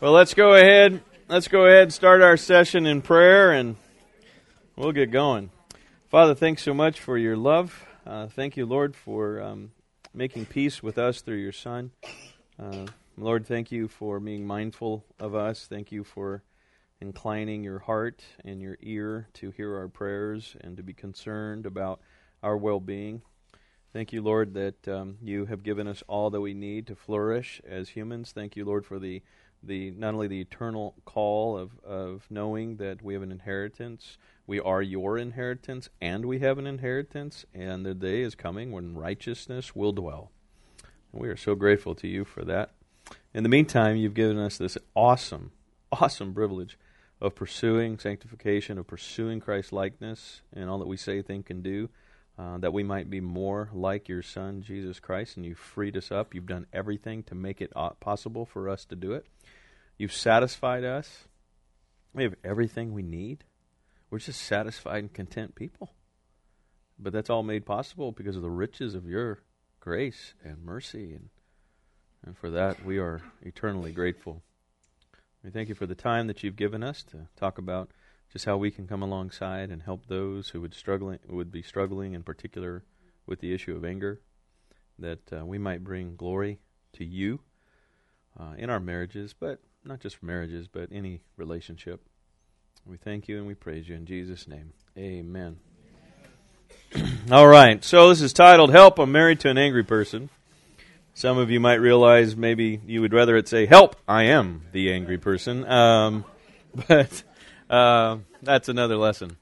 Well, let's go ahead. Let's go ahead and start our session in prayer, and we'll get going. Father, thanks so much for your love. Thank you, Lord, for making peace with us through your Son. Lord, thank you for being mindful of us. Thank you for inclining your heart and your ear to hear our prayers and to be concerned about our well-being. Thank you, Lord, that you have given us all that we need to flourish as humans. Thank you, Lord, for the not only the eternal call of knowing that we have an inheritance, we are your inheritance, and we have an inheritance, and the day is coming when righteousness will dwell. And we are so grateful to you for that. In the meantime, you've given us this awesome privilege of pursuing sanctification, of pursuing Christ's likeness in all that we say, think, and do, that we might be more like your Son, Jesus Christ, and you've freed us up. You've done everything to make it possible for us to do it. You've satisfied us. We have everything we need. We're just satisfied and content people. But that's all made possible because of the riches of your grace and mercy, and for that we are eternally grateful. We thank you for the time that you've given us to talk about just how we can come alongside and help those who would be struggling in particular with the issue of anger, that we might bring glory to you in our marriages, but not just marriages, but any relationship. We thank you and we praise you in Jesus' name. Amen. All right, so this is titled, Help, I'm Married to an Angry Person. Some of you might realize maybe you would rather it say, Help, I am the angry person. But that's another lesson.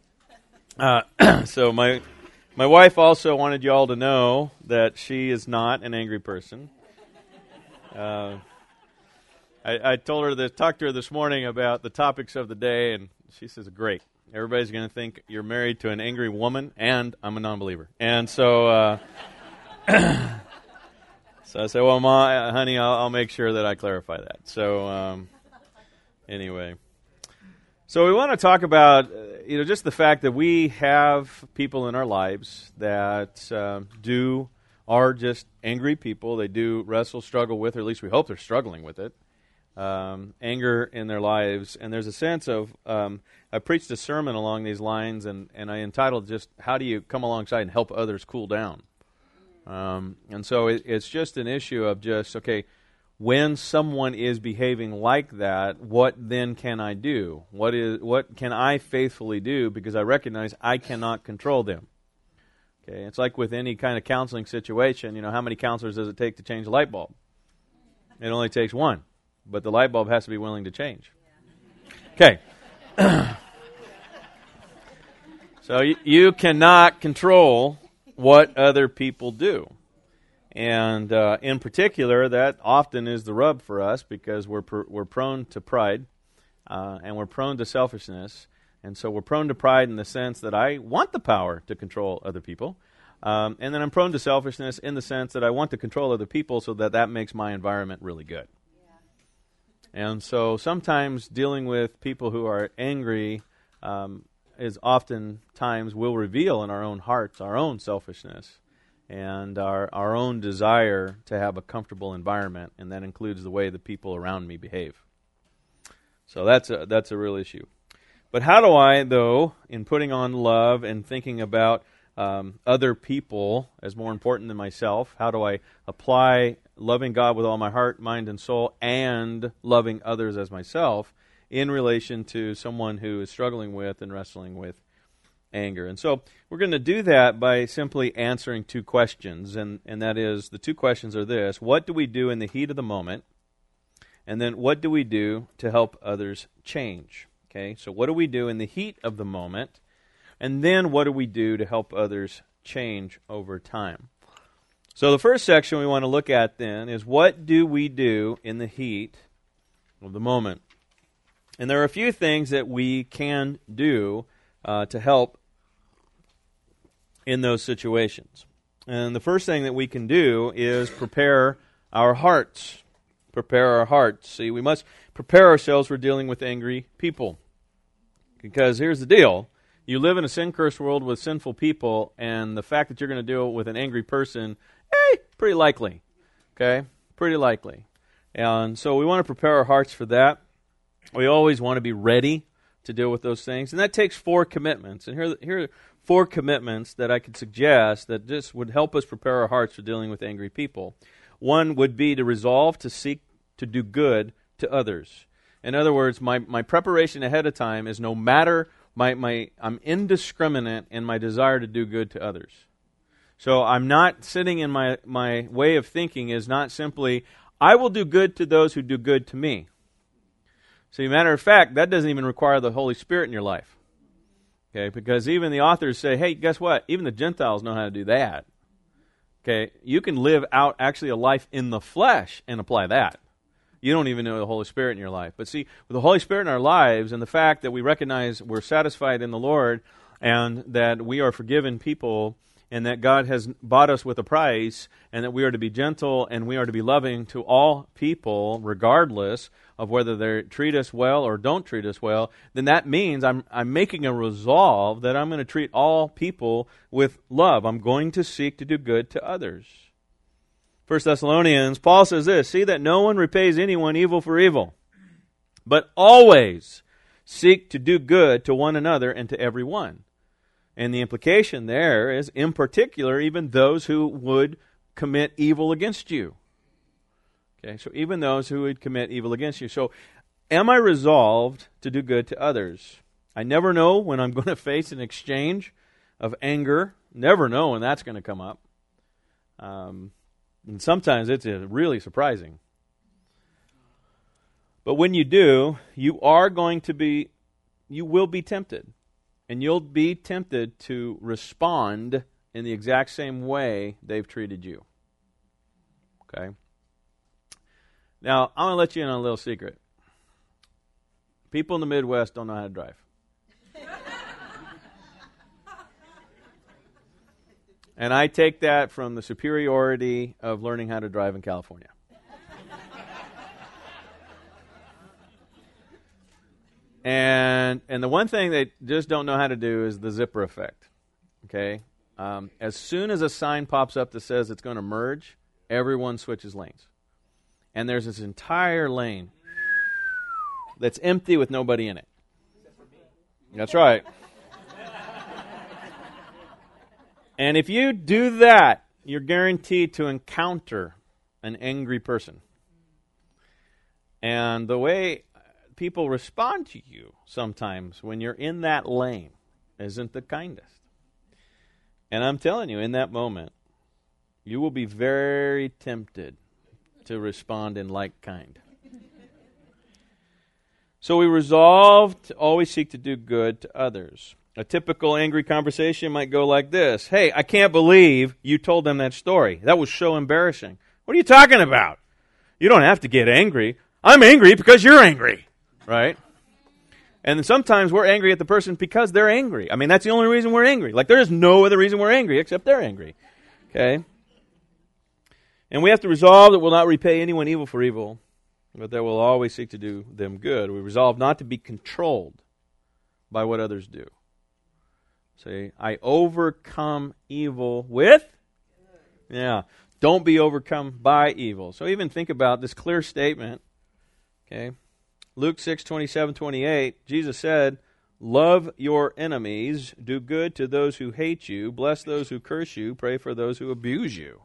So my wife also wanted you all to know that she is not an angry person. I told her talked to her this morning about the topics of the day, and she says, great. Everybody's going to think you're married to an angry woman, and I'm a non-believer. And so so I said, well, Ma, honey, I'll make sure that I clarify that. So anyway. So we want to talk about, just the fact that we have people in our lives that are just angry people. They do struggle with, or at least we hope they're struggling with it. Anger in their lives, and there's a sense of I preached a sermon along these lines, and I entitled just how do you come alongside and help others cool down, and so it's just an issue of just, okay, when someone is behaving like that, what then can I do? What can I faithfully do, because I recognize I cannot control them. Okay, it's like with any kind of counseling situation, how many counselors does it take to change a light bulb? It only takes one. But the light bulb has to be willing to change. Okay. So you cannot control what other people do. And in particular, that often is the rub for us, because we're prone to pride, and we're prone to selfishness. And so we're prone to pride in the sense that I want the power to control other people. And then I'm prone to selfishness in the sense that I want to control other people so that makes my environment really good. And so sometimes dealing with people who are angry is oftentimes will reveal in our own hearts our own selfishness and our own desire to have a comfortable environment, and that includes the way the people around me behave. So that's a real issue. But how do I, though, in putting on love and thinking about other people as more important than myself, how do I apply loving God with all my heart, mind, and soul, and loving others as myself in relation to someone who is struggling with and wrestling with anger? And so we're going to do that by simply answering two questions, and that is, the two questions are this: what do we do in the heat of the moment? And then what do we do to help others change? Okay, so what do we do in the heat of the moment? And then what do we do to help others change over time? So the first section we want to look at then is, what do we do in the heat of the moment? And there are a few things that we can do to help in those situations. And the first thing that we can do is prepare our hearts. Prepare our hearts. See, we must prepare ourselves for dealing with angry people. Because here's the deal. You live in a sin-cursed world with sinful people, and the fact that you're going to deal with an angry person, pretty likely. Okay? Pretty likely. And so we want to prepare our hearts for that. We always want to be ready to deal with those things. And that takes 4 commitments. And here are 4 commitments that I could suggest that just would help us prepare our hearts for dealing with angry people. One would be to resolve to seek to do good to others. In other words, my preparation ahead of time is no matter I'm indiscriminate in my desire to do good to others. So I'm not sitting in my way of thinking is not simply, I will do good to those who do good to me. See, matter of fact, that doesn't even require the Holy Spirit in your life. Okay, because even the authors say, hey, guess what? Even the Gentiles know how to do that. Okay, you can live out actually a life in the flesh and apply that. You don't even know the Holy Spirit in your life. But see, with the Holy Spirit in our lives and the fact that we recognize we're satisfied in the Lord and that we are forgiven people and that God has bought us with a price and that we are to be gentle and we are to be loving to all people regardless of whether they treat us well or don't treat us well, then that means I'm making a resolve that I'm going to treat all people with love. I'm going to seek to do good to others. 1 Thessalonians, Paul says this, see that no one repays anyone evil for evil, but always seek to do good to one another and to everyone. And the implication there is, in particular, even those who would commit evil against you. Okay, so even those who would commit evil against you. So, am I resolved to do good to others? I never know when I'm going to face an exchange of anger. Never know when that's going to come up. And sometimes it's really surprising. But when you do, you will be tempted. And you'll be tempted to respond in the exact same way they've treated you. Okay? Now, I'm going to let you in on a little secret. People in the Midwest don't know how to drive. And I take that from the superiority of learning how to drive in California. And the one thing they just don't know how to do is the zipper effect. Okay? As soon as a sign pops up that says it's going to merge, everyone switches lanes. And there's this entire lane that's empty with nobody in it. That's right. And if you do that, you're guaranteed to encounter an angry person. And the way people respond to you sometimes when you're in that lane isn't the kindest. And I'm telling you, in that moment, you will be very tempted to respond in like kind. So we resolve to always seek to do good to others. A typical angry conversation might go like this. Hey, I can't believe you told them that story. That was so embarrassing. What are you talking about? You don't have to get angry. I'm angry because you're angry. Right? And sometimes we're angry at the person because they're angry. I mean, that's the only reason we're angry. Like, there is no other reason we're angry except they're angry. Okay? And we have to resolve that we'll not repay anyone evil for evil, but that we'll always seek to do them good. We resolve not to be controlled by what others do. Say, I overcome evil with? Yeah. Don't be overcome by evil. So even think about this clear statement. Okay? Luke 6:27-28, Jesus said, love your enemies, do good to those who hate you, bless those who curse you, pray for those who abuse you.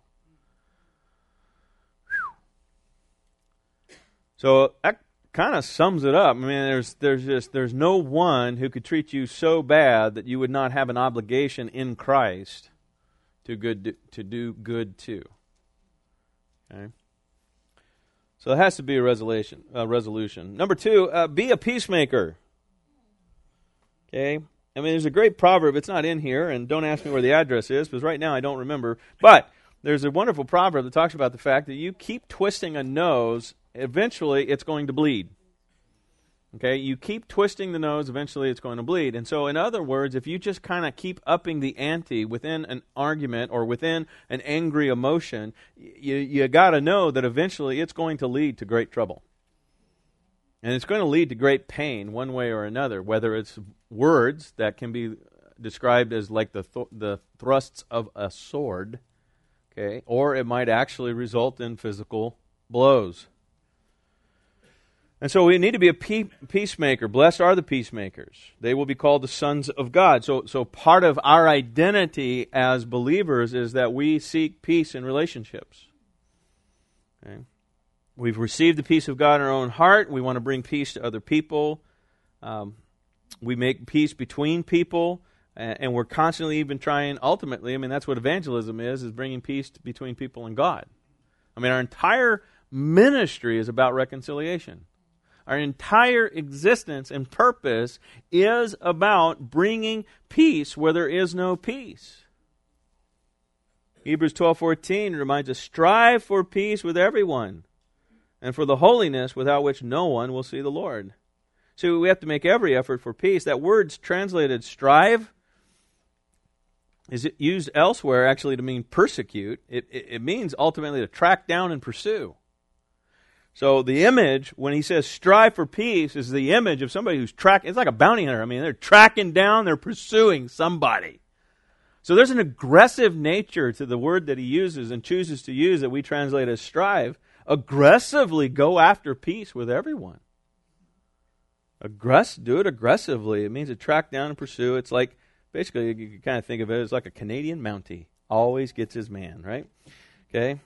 Whew. So that kind of sums it up. I mean, there's no one who could treat you so bad that you would not have an obligation in Christ to do good to. Okay? So it has to be a resolution. Number 2, be a peacemaker. Okay? I mean, there's a great proverb. It's not in here, and don't ask me where the address is, because right now I don't remember. But there's a wonderful proverb that talks about the fact that you keep twisting a nose, eventually it's going to bleed. Okay? You keep twisting the nose, eventually it's going to bleed. And so, in other words, if you just kind of keep upping the ante within an argument or within an angry emotion, you got to know that eventually it's going to lead to great trouble. And it's going to lead to great pain one way or another, whether it's words that can be described as like the thrusts of a sword, okay, or it might actually result in physical blows. And so we need to be a peacemaker. Blessed are the peacemakers. They will be called the sons of God. So part of our identity as believers is that we seek peace in relationships. Okay? We've received the peace of God in our own heart. We want to bring peace to other people. We make peace between people. And we're constantly even trying, ultimately, that's what evangelism is bringing peace between people and God. Our entire ministry is about reconciliation. Our entire existence and purpose is about bringing peace where there is no peace. Hebrews 12:14 reminds us, strive for peace with everyone, and for the holiness without which no one will see the Lord. So we have to make every effort for peace. That word's translated strive is used elsewhere actually to mean persecute. It means ultimately to track down and pursue. So the image, when he says strive for peace, is the image of somebody who's tracking. It's like a bounty hunter. They're tracking down, they're pursuing somebody. So there's an aggressive nature to the word that he uses and chooses to use that we translate as strive. Aggressively go after peace with everyone. Do it aggressively. It means to track down and pursue. It's like, basically, you can kind of think of it as like a Canadian Mountie. Always gets his man, right? Okay?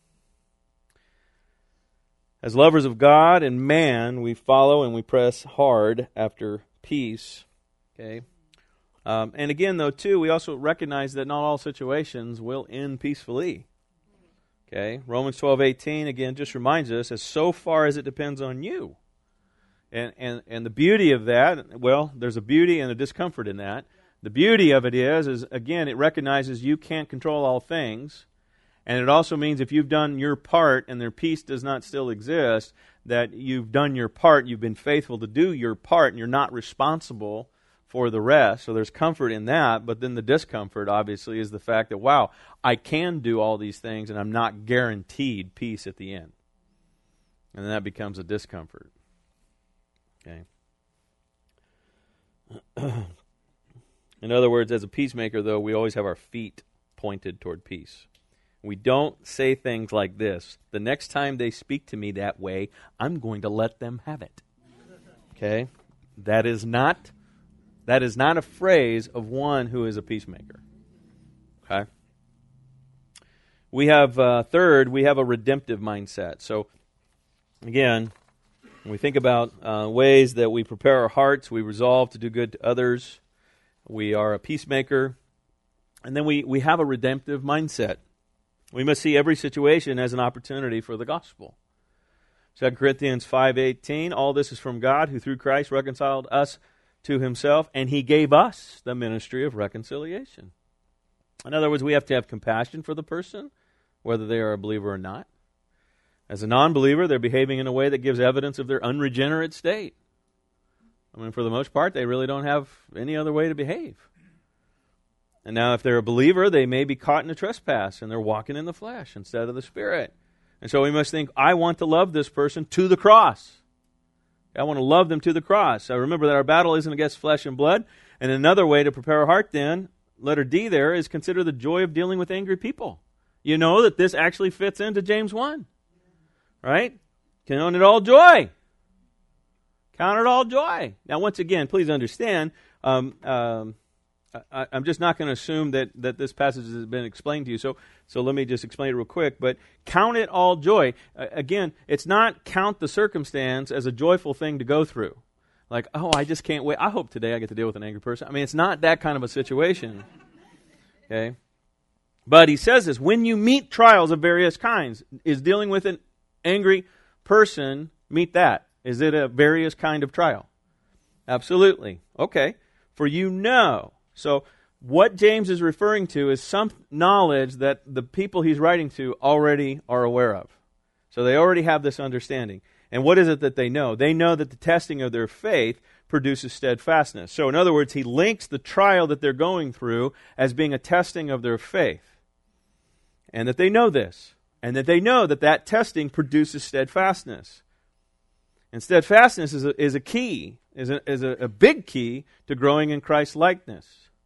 As lovers of God and man, we follow and we press hard after peace. Okay? And again, though, too, we also recognize that not all situations will end peacefully. Okay? Romans 12:18, again, just reminds us, as so far as it depends on you. And the beauty of that, well, there's a beauty and a discomfort in that. The beauty of it is again, it recognizes you can't control all things. And it also means if you've done your part and their peace does not still exist, that you've done your part, you've been faithful to do your part, and you're not responsible for the rest. So there's comfort in that, but then the discomfort, obviously, is the fact that, wow, I can do all these things, and I'm not guaranteed peace at the end. And then that becomes a discomfort. Okay. In other words, as a peacemaker, though, we always have our feet pointed toward peace. We don't say things like this. The next time they speak to me that way, I'm going to let them have it. Okay? That is not a phrase of one who is a peacemaker. Okay? We have, third, we have a redemptive mindset. So, again, when we think about ways that we prepare our hearts, we resolve to do good to others, we are a peacemaker, and then we have a redemptive mindset. We must see every situation as an opportunity for the gospel. 2 Corinthians 5:18, all this is from God, who through Christ reconciled us to himself, and he gave us the ministry of reconciliation. In other words, we have to have compassion for the person, whether they are a believer or not. As a non-believer, they're behaving in a way that gives evidence of their unregenerate state. For the most part, they really don't have any other way to behave. And now if they're a believer, they may be caught in a trespass, and they're walking in the flesh instead of the Spirit. And so we must think, I want to love this person to the cross. I want to love them to the cross. So remember that our battle isn't against flesh and blood. And another way to prepare our heart then, letter D there, is consider the joy of dealing with angry people. You know that this actually fits into James 1. Right? Count it all joy. Count it all joy. Now, once again, please understand, I'm just not going to assume that this passage has been explained to you. So let me just explain it real quick. But count it all joy. Again, it's not count the circumstance as a joyful thing to go through. Like, oh, I just can't wait. I hope today I get to deal with an angry person. It's not that kind of a situation. Okay? But he says this, when you meet trials of various kinds, is dealing with an angry person, meet that. Is it a various kind of trial? Absolutely. Okay. For you know. So what James is referring to is some knowledge that the people he's writing to already are aware of. So they already have this understanding. And what is it that they know? They know that the testing of their faith produces steadfastness. So in other words, he links the trial that they're going through as being a testing of their faith. And that they know this. And that they know that that testing produces steadfastness. And steadfastness is a key, is a big key to growing in Christ's likeness.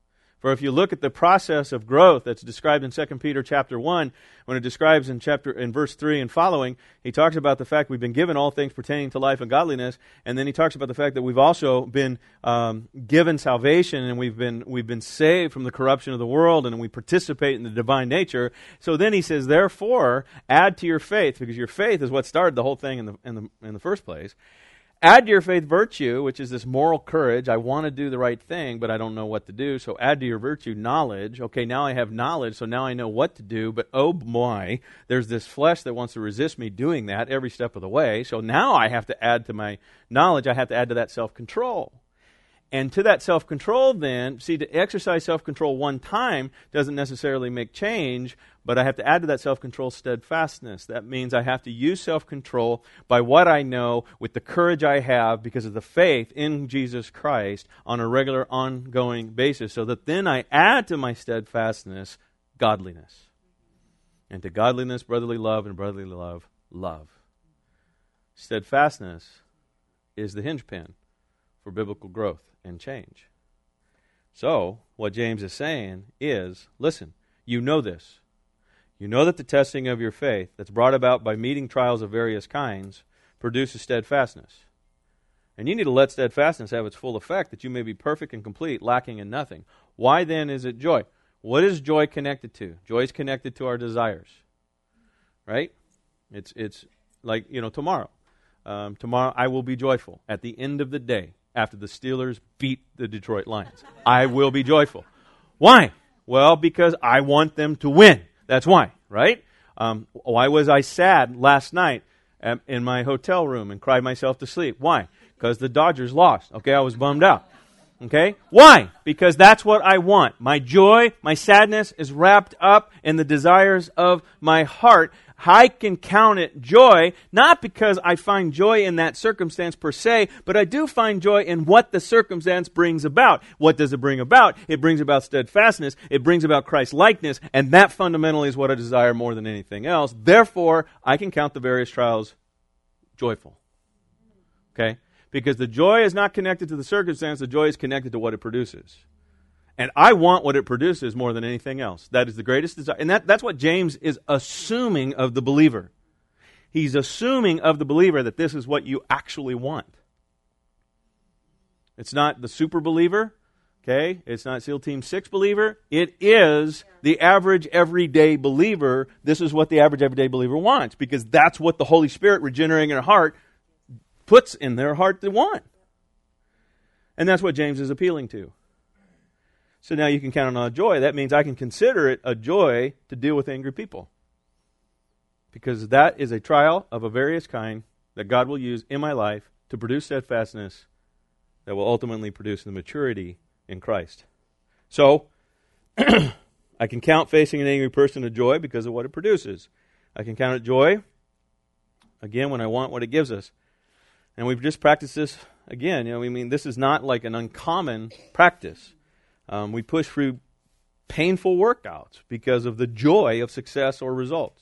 For if you look at the process of growth that's described in 2 Peter chapter 1, when it describes in verse 3 and following, he talks about the fact we've been given all things pertaining to life and godliness, and then he talks about the fact that we've also been given salvation, and we've been saved from the corruption of the world, and we participate in the divine nature. So then he says, therefore, add to your faith, because your faith is what started the whole thing in the first place. Add to your faith virtue, which is this moral courage. I want to do the right thing, but I don't know what to do. So add to your virtue knowledge. Okay, now I have knowledge, so now I know what to do. But oh my, there's this flesh that wants to resist me doing that every step of the way. So now I have to add to my knowledge, I have to add to that self-control. And to that self-control then, see, to exercise self-control one time doesn't necessarily make change, but I have to add to that self-control steadfastness. That means I have to use self-control by what I know with the courage I have because of the faith in Jesus Christ on a regular, ongoing basis, so that then I add to my steadfastness godliness. And to godliness, brotherly love, and brotherly love, love. Steadfastness is the hinge pin for biblical growth and change. So, what James is saying is, listen, you know this. You know that the testing of your faith that's brought about by meeting trials of various kinds produces steadfastness. And you need to let steadfastness have its full effect, that you may be perfect and complete, lacking in nothing. Why then is it joy? What is joy connected to? Joy is connected to our desires. Right? It's like, tomorrow. Tomorrow I will be joyful at the end of the day. After the Steelers beat the Detroit Lions, I will be joyful. Why? Well, because I want them to win. That's why, right? Why was I sad last night in my hotel room and cried myself to sleep? Why? Because the Dodgers lost. Okay, I was bummed out. Okay? Why? Because that's what I want. My joy, my sadness is wrapped up in the desires of my heart. I can count it joy, not because I find joy in that circumstance per se, but I do find joy in what the circumstance brings about. What does it bring about? It brings about steadfastness. It brings about Christ-likeness, and that fundamentally is what I desire more than anything else. Therefore, I can count the various trials joyful. Okay? Because the joy is not connected to the circumstance, the joy is connected to what it produces. And I want what it produces more than anything else. That is the greatest desire. And that's what James is assuming of the believer. He's assuming of the believer that this is what you actually want. It's not the super believer, okay? It's not SEAL Team 6 believer. It is the average everyday believer. This is what the average everyday believer wants, because that's what the Holy Spirit regenerating their heart puts in their heart to want. And that's what James is appealing to. So now you can count on joy. That means I can consider it a joy to deal with angry people. Because that is a trial of a various kind that God will use in my life to produce steadfastness that will ultimately produce the maturity in Christ. So, I can count facing an angry person a joy because of what it produces. I can count it joy, again, when I want what it gives us. And we've just practiced this again. This is not like an uncommon practice. We push through painful workouts because of the joy of success or results.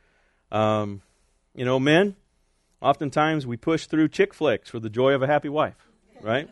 Men, oftentimes we push through chick flicks for the joy of a happy wife, right?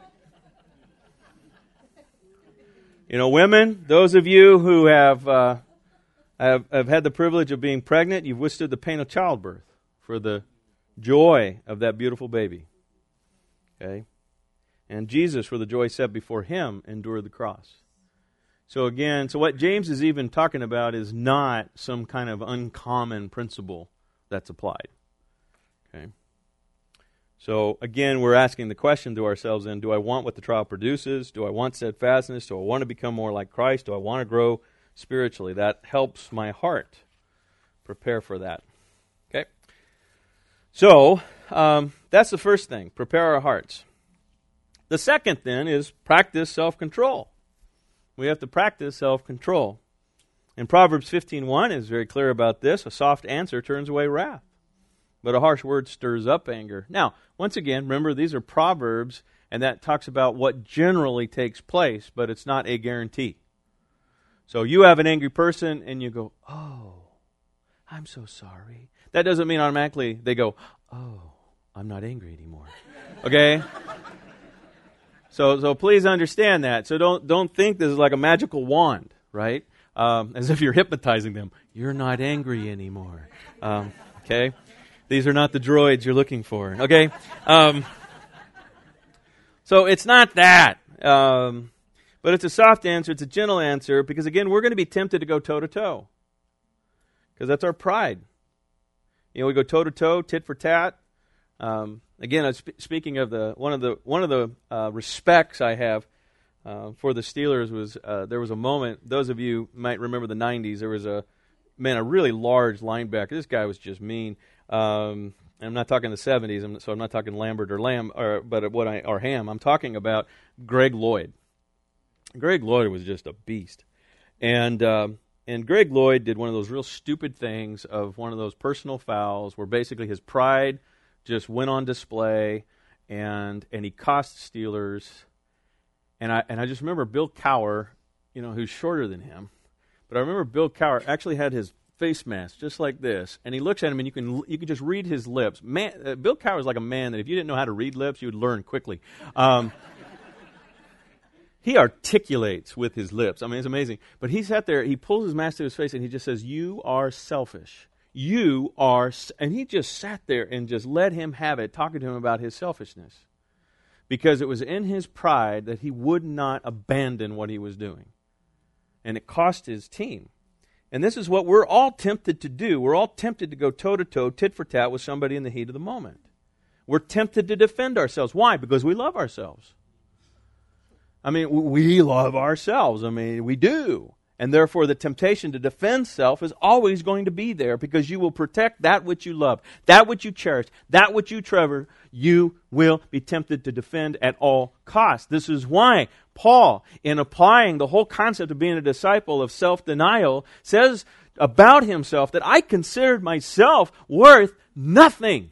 Women, those of you who have had the privilege of being pregnant, you've withstood the pain of childbirth for the joy of that beautiful baby. Okay? And Jesus, for the joy set before him, endured the cross. So what James is even talking about is not some kind of uncommon principle that's applied. Okay? So again, we're asking the question to ourselves then, do I want what the trial produces? Do I want steadfastness? Do I want to become more like Christ? Do I want to grow spiritually? That helps my heart prepare for that. Okay? So, that's the first thing, prepare our hearts. The second, then, is practice self-control. We have to practice self-control. And Proverbs 15:1 is very clear about this. A soft answer turns away wrath, but a harsh word stirs up anger. Now, once again, remember, these are Proverbs, and that talks about what generally takes place, but it's not a guarantee. So you have an angry person, and you go, oh, I'm so sorry. That doesn't mean automatically they go, oh, I'm not angry anymore. Okay? So please understand that. So don't think this is like a magical wand, right? As if you're hypnotizing them. You're not angry anymore. Okay? These are not the droids you're looking for. Okay? So it's not that. But it's a soft answer. It's a gentle answer. Because again, we're going to be tempted to go toe-to-toe. Because that's our pride. You know, we go toe-to-toe, tit for tat. Again, speaking of one of the respects I have for the Steelers was there was a moment. Those of you might remember the '90s. There was a really large linebacker. This guy was just mean. I'm not talking the '70s, so I'm not talking Lambert or Lamb, or Ham. I'm talking about Greg Lloyd. Greg Lloyd was just a beast, and Greg Lloyd did one of those real stupid things of one of those personal fouls where basically his pride just went on display, and he cost Steelers. And I just remember Bill Cowher, you know, who's shorter than him, but I remember Bill Cowher actually had his face mask just like this, and he looks at him, and you can just read his lips. Man, Bill Cowher is like a man that if you didn't know how to read lips, you would learn quickly. He articulates with his lips. I mean, it's amazing. But he sat there, he pulls his mask to his face, and he just says, "You are selfish. You are," and he just sat there and just let him have it, talking to him about his selfishness. Because it was in his pride that he would not abandon what he was doing. And it cost his team. And this is what we're all tempted to do. We're all tempted to go toe-to-toe, tit for tat with somebody in the heat of the moment. We're tempted to defend ourselves. Why? Because we love ourselves. I mean, we love ourselves. I mean, we do. And therefore, the temptation to defend self is always going to be there because you will protect that which you love, that which you cherish, that which you treasure. You will be tempted to defend at all costs. This is why Paul, in applying the whole concept of being a disciple of self-denial, says about himself that I considered myself worth nothing,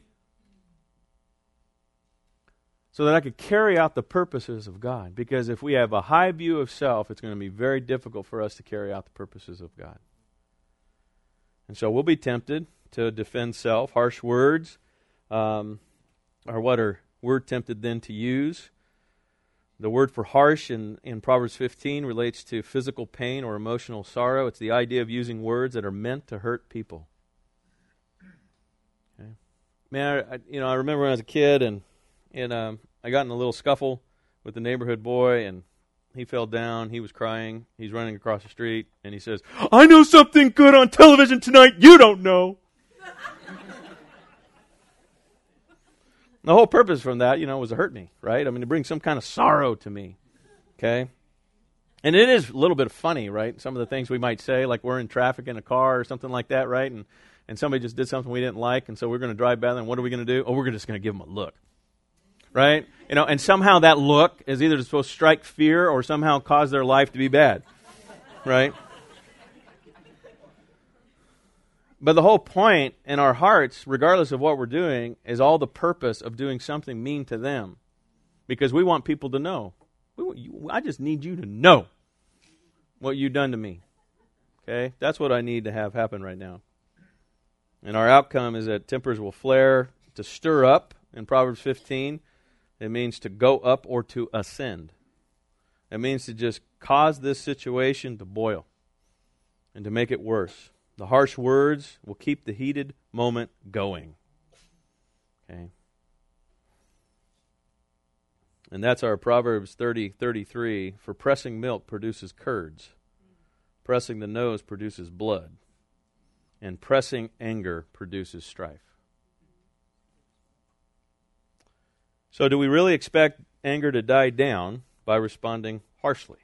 so that I could carry out the purposes of God. Because if we have a high view of self, it's going to be very difficult for us to carry out the purposes of God. And so we'll be tempted to defend self. Harsh words are what we're tempted then to use. The word for harsh in Proverbs 15 relates to physical pain or emotional sorrow. It's the idea of using words that are meant to hurt people. Okay. Man, I remember when I was a kid and I got in a little scuffle with the neighborhood boy, and he fell down. He was crying. He's running across the street, and he says, "I know something good on television tonight you don't know." The whole purpose from that, was to hurt me, right? I mean, to bring some kind of sorrow to me, okay? And it is a little bit funny, right? Some of the things we might say, like we're in traffic in a car or something like that, right? And somebody just did something we didn't like, and so we're going to drive by them, and what are we going to do? Oh, we're just going to give them a look. Right? And somehow that look is either supposed to strike fear or somehow cause their life to be bad. Right? But the whole point in our hearts, regardless of what we're doing, is all the purpose of doing something mean to them. Because we want people to know. I just need you to know what you've done to me. Okay? That's what I need to have happen right now. And our outcome is that tempers will flare, to stir up in Proverbs 15. It means to go up or to ascend. It means to just cause this situation to boil and to make it worse. The harsh words will keep the heated moment going. Okay. And that's our Proverbs 30:33. For pressing milk produces curds. Pressing the nose produces blood. And pressing anger produces strife. So do we really expect anger to die down by responding harshly?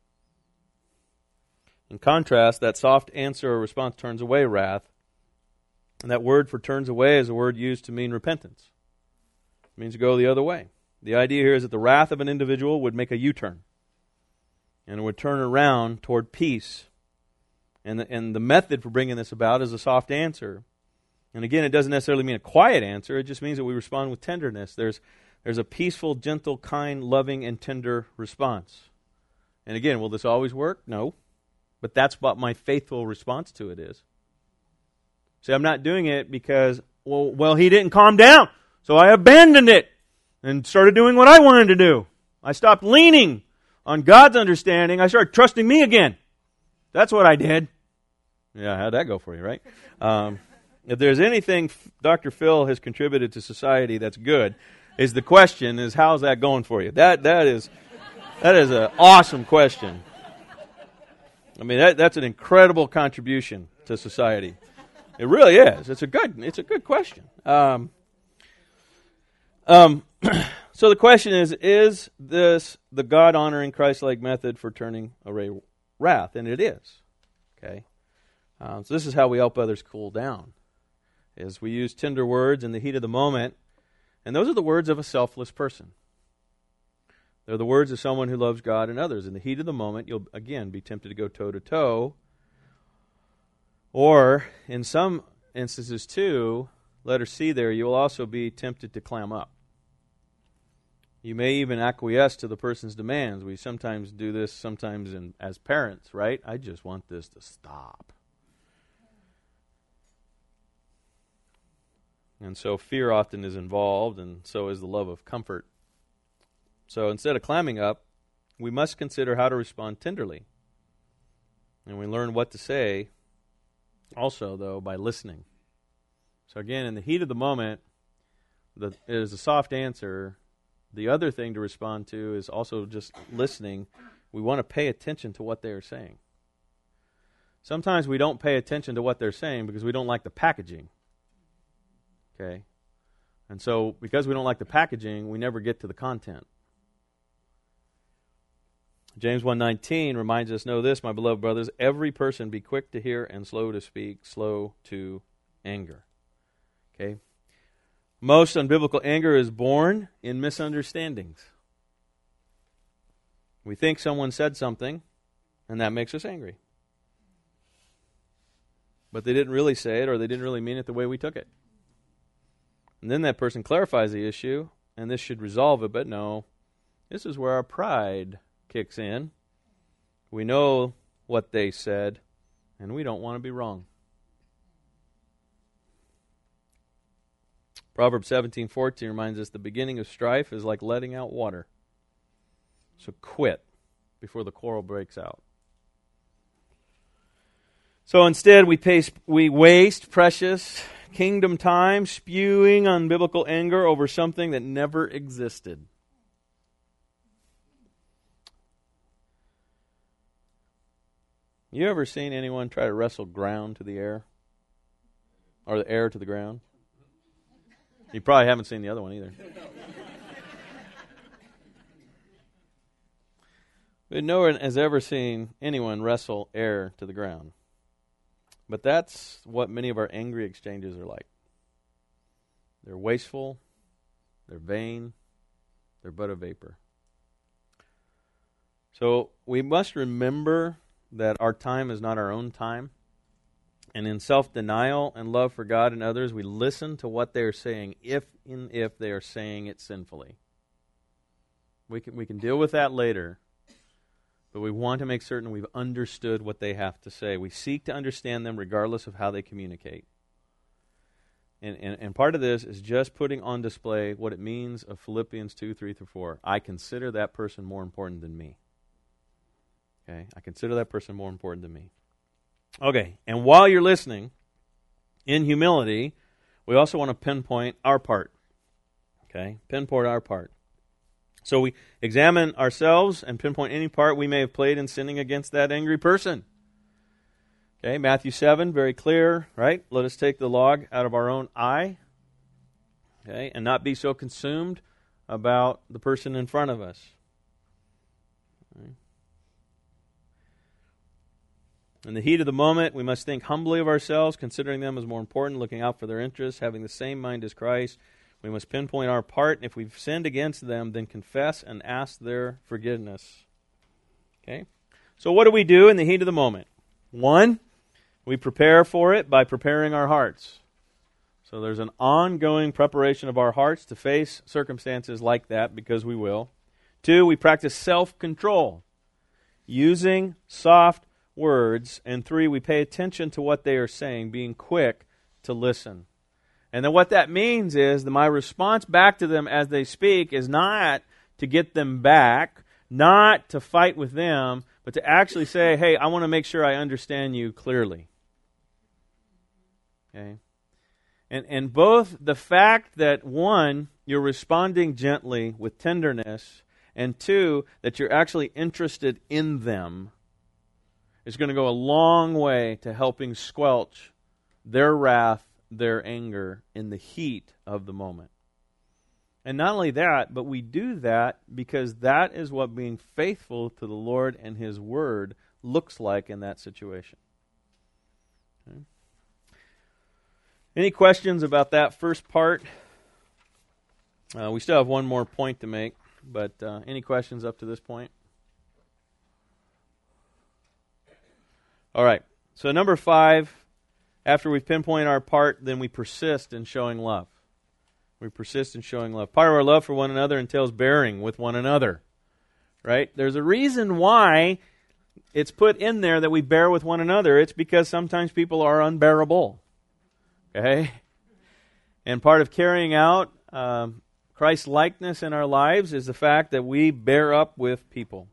In contrast, that soft answer or response turns away wrath. And that word for turns away is a word used to mean repentance. It means to go the other way. The idea here is that the wrath of an individual would make a U-turn. And it would turn around toward peace. And the method for bringing this about is a soft answer. And again, it doesn't necessarily mean a quiet answer. It just means that we respond with tenderness. There's a peaceful, gentle, kind, loving, and tender response. And again, will this always work? No. But that's what my faithful response to it is. See, I'm not doing it because, well, he didn't calm down, so I abandoned it and started doing what I wanted to do. I stopped leaning on God's understanding. I started trusting me again. That's what I did. Yeah, how'd that go for you, right? If there's anything Dr. Phil has contributed to society that's good, is the question is, how's that going for you? That is an awesome question. I mean, that's an incredible contribution to society. It really is. It's a good question. So the question is this the God-honoring, Christ-like method for turning away wrath? And it is. Okay. So this is how we help others cool down. Is we use tender words in the heat of the moment, and those are the words of a selfless person. They're the words of someone who loves God and others. In the heat of the moment, you'll again be tempted to go toe-to-toe, or in some instances too, letter C there, you will also be tempted to clam up. You may even acquiesce to the person's demands. We sometimes do this, sometimes as parents, right? I just want this to stop. And so fear often is involved, and so is the love of comfort. So instead of clamming up, we must consider how to respond tenderly. And we learn what to say also, though, by listening. So again, in the heat of the moment, it is a soft answer. The other thing to respond to is also just listening. We want to pay attention to what they are saying. Sometimes we don't pay attention to what they're saying because we don't like the packaging. Okay? And so because we don't like the packaging, we never get to the content. James 1:19 reminds us, know this, my beloved brothers, every person be quick to hear and slow to speak, slow to anger. Okay? Most unbiblical anger is born in misunderstandings. We think someone said something, and that makes us angry. But they didn't really say it, or they didn't really mean it the way we took it. And then that person clarifies the issue, and this should resolve it, but no. This is where our pride kicks in. We know what they said, and we don't want to be wrong. Proverbs 17:14 reminds us the beginning of strife is like letting out water. So quit before the quarrel breaks out. So instead we waste precious kingdom time spewing unbiblical anger over something that never existed. You ever seen anyone try to wrestle ground to the air? Or the air to the ground? You probably haven't seen the other one either. But no one has ever seen anyone wrestle air to the ground. But that's what many of our angry exchanges are like. They're wasteful, they're vain, they're but a vapor. So we must remember that our time is not our own time. And in self-denial and love for God and others, we listen to what they are saying, if they are saying it sinfully. We can deal with that later, but we want to make certain we've understood what they have to say. We seek to understand them regardless of how they communicate. And part of this is just putting on display what it means of Philippians 2:3-4. I consider that person more important than me. Okay, I consider that person more important than me. Okay, and while you're listening, in humility, we also want to pinpoint our part. Okay, pinpoint our part. So we examine ourselves and pinpoint any part we may have played in sinning against that angry person. Okay, Matthew 7, very clear, right? Let us take the log out of our own eye, okay, and not be so consumed about the person in front of us. Okay. In the heat of the moment, we must think humbly of ourselves, considering them as more important, looking out for their interests, having the same mind as Christ. We must pinpoint our part, and if we've sinned against them, then confess and ask their forgiveness. Okay? So what do we do in the heat of the moment? 1, we prepare for it by preparing our hearts. So there's an ongoing preparation of our hearts to face circumstances like that, because we will. 2, we practice self-control, using soft words. And 3, we pay attention to what they are saying, being quick to listen. And then what that means is that my response back to them as they speak is not to get them back, not to fight with them, but to actually say, hey, I want to make sure I understand you clearly. Okay? And both the fact that, one, you're responding gently with tenderness, and two, that you're actually interested in them, is going to go a long way to helping squelch their wrath, their anger in the heat of the moment. And not only that, but we do that because that is what being faithful to the Lord and His Word looks like in that situation. Okay. Any questions about that first part? We still have one more point to make, but any questions up to this point? All right, so number 5, after we pinpoint our part, then we persist in showing love. We persist in showing love. Part of our love for one another entails bearing with one another, right? There's a reason why it's put in there that we bear with one another. It's because sometimes people are unbearable, okay? And part of carrying out Christ's likeness in our lives is the fact that we bear up with people.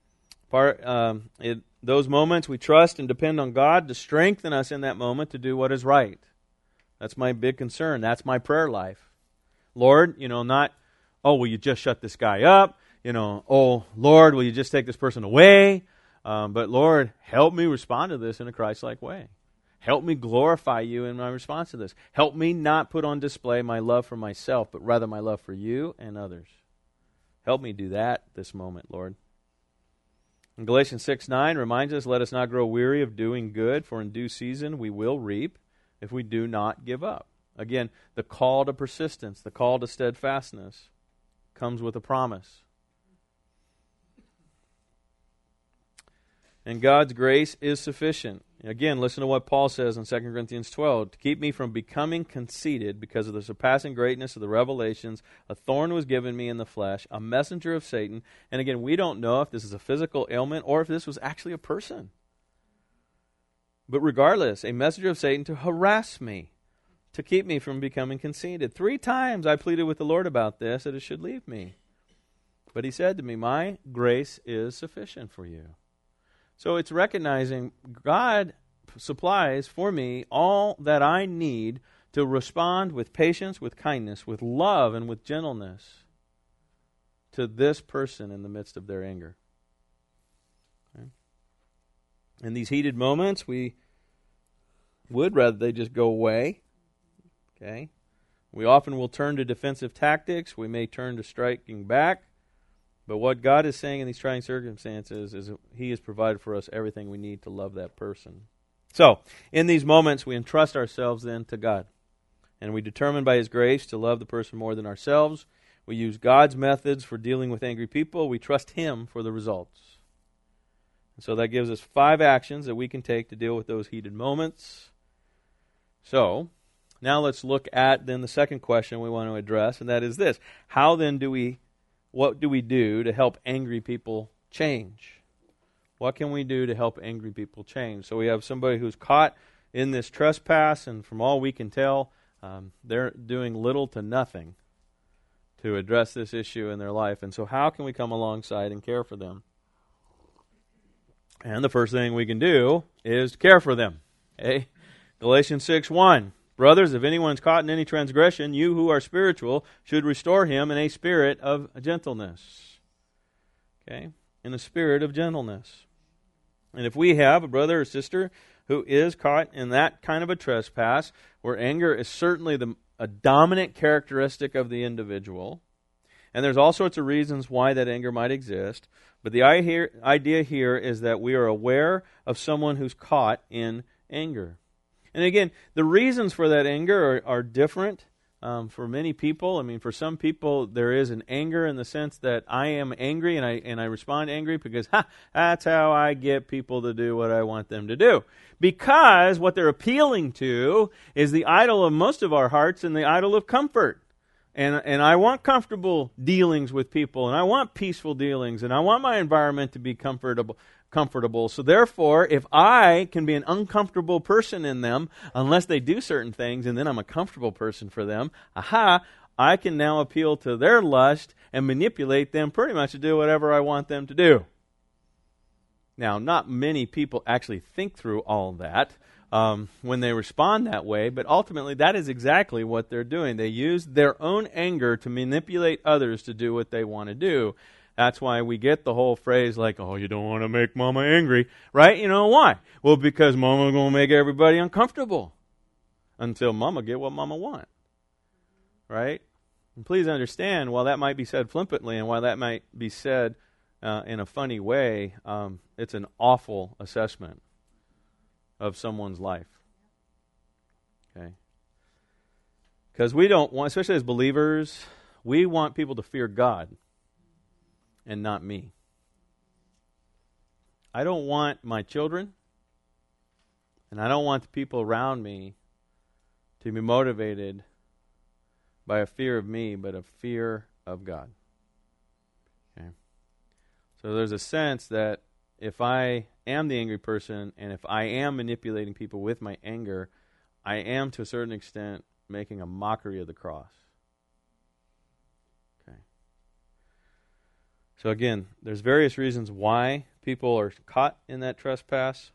Those moments we trust and depend on God to strengthen us in that moment to do what is right. That's my big concern. That's my prayer life. Lord, not, oh, will you just shut this guy up? Oh, Lord, will you just take this person away? But Lord, help me respond to this in a Christ-like way. Help me glorify you in my response to this. Help me not put on display my love for myself, but rather my love for you and others. Help me do that this moment, Lord. And Galatians 6:9 reminds us, let us not grow weary of doing good, for in due season we will reap if we do not give up. Again, the call to persistence, the call to steadfastness comes with a promise. And God's grace is sufficient. Again, listen to what Paul says in 2 Corinthians 12. To keep me from becoming conceited because of the surpassing greatness of the revelations, a thorn was given me in the flesh, a messenger of Satan. And again, we don't know if this is a physical ailment or if this was actually a person. But regardless, a messenger of Satan to harass me, to keep me from becoming conceited. 3 times I pleaded with the Lord about this, that it should leave me. But He said to me, my grace is sufficient for you. So it's recognizing God supplies for me all that I need to respond with patience, with kindness, with love, and with gentleness to this person in the midst of their anger. Okay. In these heated moments, we would rather they just go away. Okay. We often will turn to defensive tactics. We may turn to striking back. But what God is saying in these trying circumstances is He has provided for us everything we need to love that person. So, in these moments, we entrust ourselves then to God. And we determine by His grace to love the person more than ourselves. We use God's methods for dealing with angry people. We trust Him for the results. And so that gives us 5 actions that we can take to deal with those heated moments. So, now let's look at then the second question we want to address, and that is this. What do we do to help angry people change? What can we do to help angry people change? So we have somebody who's caught in this trespass, and from all we can tell, they're doing little to nothing to address this issue in their life. And so how can we come alongside and care for them? And the first thing we can do is care for them. Okay? Galatians 6:1. Brothers, if anyone's caught in any transgression, you who are spiritual should restore him in a spirit of gentleness. Okay? In a spirit of gentleness. And if we have a brother or sister who is caught in that kind of a trespass, where anger is certainly a dominant characteristic of the individual, and there's all sorts of reasons why that anger might exist, but the idea here is that we are aware of someone who's caught in anger. And again, the reasons for that anger are different for many people. I mean, for some people, there is an anger in the sense that I am angry and I respond angry because, that's how I get people to do what I want them to do. Because what they're appealing to is the idol of most of our hearts and the idol of comfort. And I want comfortable dealings with people, and I want peaceful dealings, and I want my environment to be comfortable. So therefore, if I can be an uncomfortable person in them, unless they do certain things, and then I'm a comfortable person for them, I can now appeal to their lust and manipulate them pretty much to do whatever I want them to do. Now, not many people actually think through all that when they respond that way, but ultimately that is exactly what they're doing. They use their own anger to manipulate others to do what they want to do. That's why we get the whole phrase like, oh, you don't want to make Mama angry, right? You know why? Well, because Mama's going to make everybody uncomfortable until Mama get what Mama want, right? And please understand, while that might be said flippantly and while that might be said in a funny way, it's an awful assessment of someone's life. Okay? Because we don't want, especially as believers, we want people to fear God and not me. I don't want my children, and I don't want the people around me to be motivated by a fear of me, but a fear of God. Okay? So there's a sense that if I am the angry person, and if I am manipulating people with my anger, I am to a certain extent making a mockery of the cross. Okay. So again, there's various reasons why people are caught in that trespass.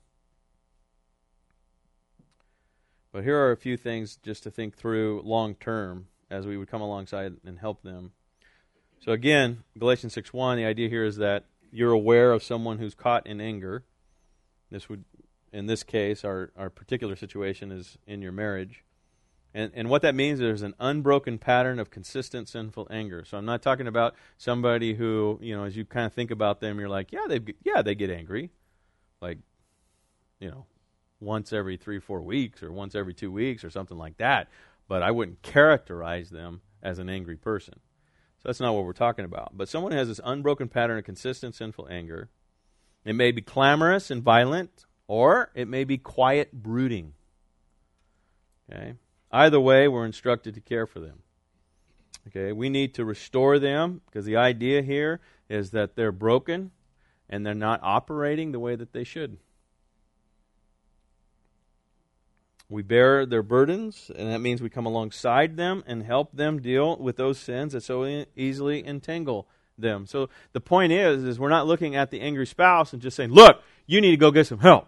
But here are a few things just to think through long term as we would come alongside and help them. So again, Galatians 6:1, the idea here is that you're aware of someone who's caught in anger. This would, in this case, our particular situation is in your marriage. And what that means is there's an unbroken pattern of consistent sinful anger. So I'm not talking about somebody who, as you kind of think about them, you're like, they get angry. Like, once every 3-4 weeks or once every 2 weeks or something like that. But I wouldn't characterize them as an angry person. So that's not what we're talking about. But someone has this unbroken pattern of consistent sinful anger. It may be clamorous and violent, or it may be quiet brooding. Okay? Either way, we're instructed to care for them. Okay? We need to restore them, because the idea here is that they're broken and they're not operating the way that they should. We bear their burdens, and that means we come alongside them and help them deal with those sins that so easily entangle them. So the point is we're not looking at the angry spouse and just saying, look, you need to go get some help.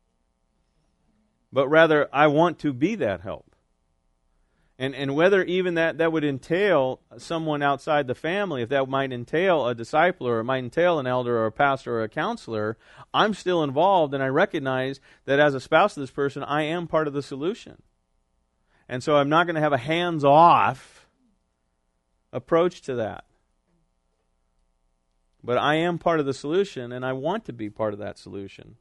But rather, I want to be that help. And whether even that would entail someone outside the family, if that might entail a discipler, or it might entail an elder or a pastor or a counselor, I'm still involved, and I recognize that as a spouse of this person, I am part of the solution. And so I'm not going to have a hands-off approach to that. But I am part of the solution, and I want to be part of that solution.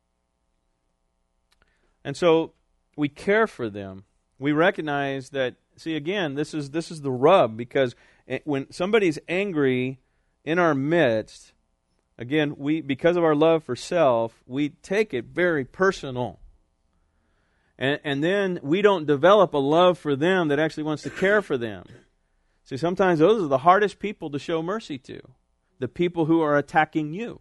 And so we care for them. We recognize that, see, again, this is the rub, because when somebody's angry in our midst, again, because of our love for self, we take it very personal. And then we don't develop a love for them that actually wants to care for them. See, sometimes those are the hardest people to show mercy to, the people who are attacking you.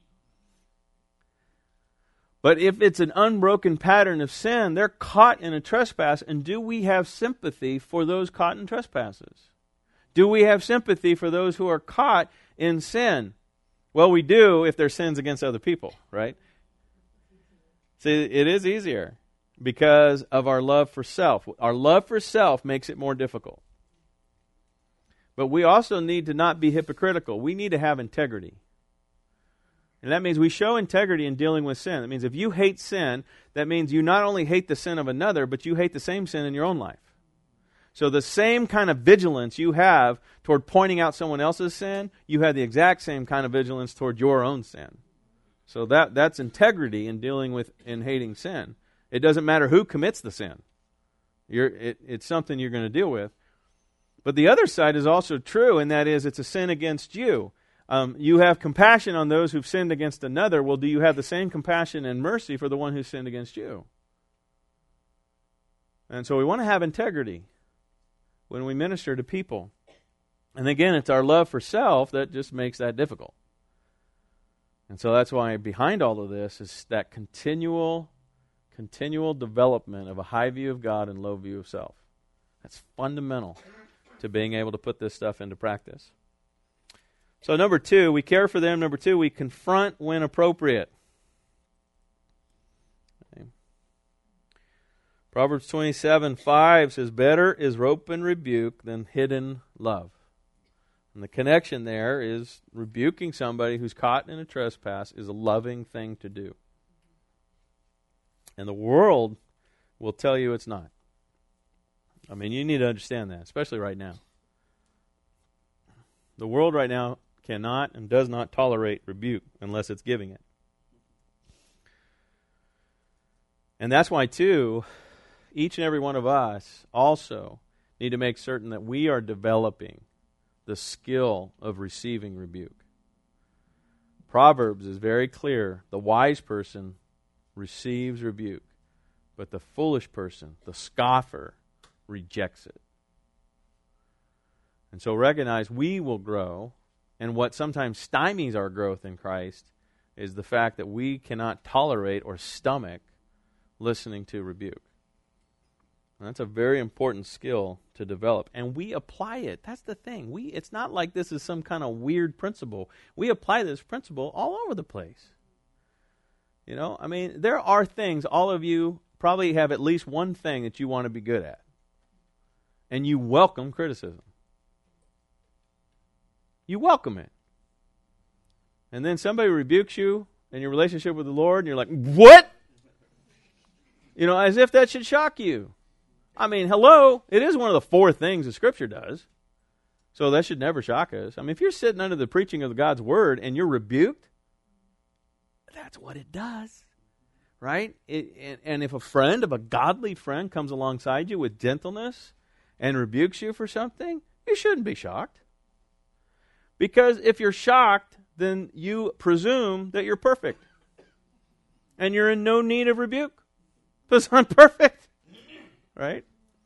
But if it's an unbroken pattern of sin, they're caught in a trespass, and do we have sympathy for those caught in trespasses? Do we have sympathy for those who are caught in sin? Well, we do if their sins against other people, right? See, it is easier because of our love for self. Our love for self makes it more difficult. But we also need to not be hypocritical. We need to have integrity. And that means we show integrity in dealing with sin. That means if you hate sin, that means you not only hate the sin of another, but you hate the same sin in your own life. So the same kind of vigilance you have toward pointing out someone else's sin, you have the exact same kind of vigilance toward your own sin. So that's integrity in dealing with and hating sin. It doesn't matter who commits the sin. It's something you're going to deal with. But the other side is also true, and that is it's a sin against you. You have compassion on those who've sinned against another. Well, do you have the same compassion and mercy for the one who sinned against you? And so we want to have integrity when we minister to people. And again, it's our love for self that just makes that difficult. And so that's why behind all of this is that continual development of a high view of God and low view of self. That's fundamental to being able to put this stuff into practice. So number 2, we care for them. Number 2, we confront when appropriate. Okay. Proverbs 27:5 says, better is rope and rebuke than hidden love. And the connection there is rebuking somebody who's caught in a trespass is a loving thing to do. And the world will tell you it's not. I mean, you need to understand that, especially right now. The world right now cannot and does not tolerate rebuke unless it's giving it. And that's why, too, each and every one of us also need to make certain that we are developing the skill of receiving rebuke. Proverbs is very clear. The wise person receives rebuke, but the foolish person, the scoffer, rejects it. And so recognize we will grow, and what sometimes stymies our growth in Christ is the fact that we cannot tolerate or stomach listening to rebuke. And that's a very important skill to develop. And we apply it. That's the thing. It's not like this is some kind of weird principle. We apply this principle all over the place. You know, I mean, there are things, all of you probably have at least one thing that you want to be good at. And you welcome criticism. You welcome it. And then somebody rebukes you in your relationship with the Lord, and you're like, what? You know, as if that should shock you. I mean, hello, it is one of the 4 things the Scripture does. So that should never shock us. I mean, if you're sitting under the preaching of God's Word and you're rebuked, that's what it does, right? And if a godly friend comes alongside you with gentleness and rebukes you for something, you shouldn't be shocked. Because if you're shocked, then you presume that you're perfect. And you're in no need of rebuke. Because I'm perfect. Right?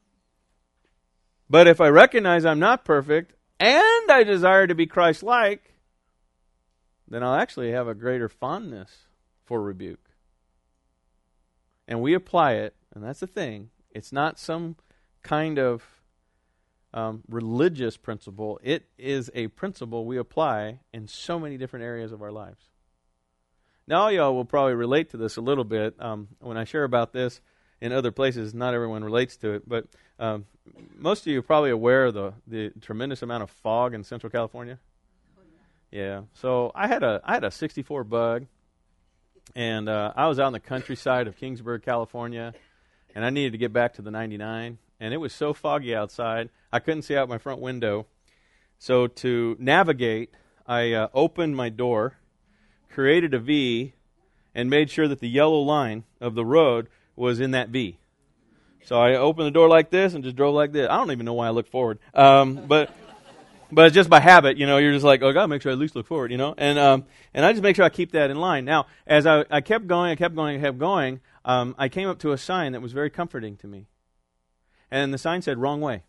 But if I recognize I'm not perfect and I desire to be Christ-like, then I'll actually have a greater fondness for rebuke. And we apply it, and that's the thing. It's not some kind of religious principle. It is a principle we apply in so many different areas of our lives. Now, y'all will probably relate to this a little bit. When I share about this in other places, not everyone relates to it, but most of you are probably aware of the tremendous amount of fog in Central California. Yeah. So I had a 64 Bug, and I was out in the countryside of Kingsburg, California, and I needed to get back to the 99, and it was so foggy outside, I couldn't see out my front window. So to navigate, I opened my door, created a V, and made sure that the yellow line of the road was in that V. So I opened the door like this and just drove like this. I don't even know why I looked forward. But it's just by habit, you know, you're just like, oh, I got to make sure I at least look forward, you know. And I just make sure I keep that in line. Now, as I kept going, I came up to a sign that was very comforting to me. And the sign said, wrong way.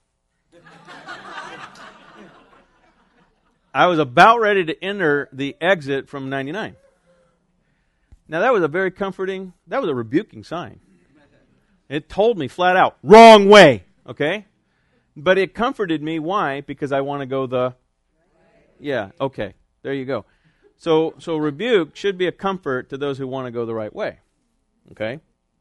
I was about ready to enter the exit from 99. Now, that was a rebuking sign. It told me flat out, wrong way, okay? But it comforted me. Why? Because I want to go the... Yeah, okay, there you go. So rebuke should be a comfort to those who want to go the right way, okay?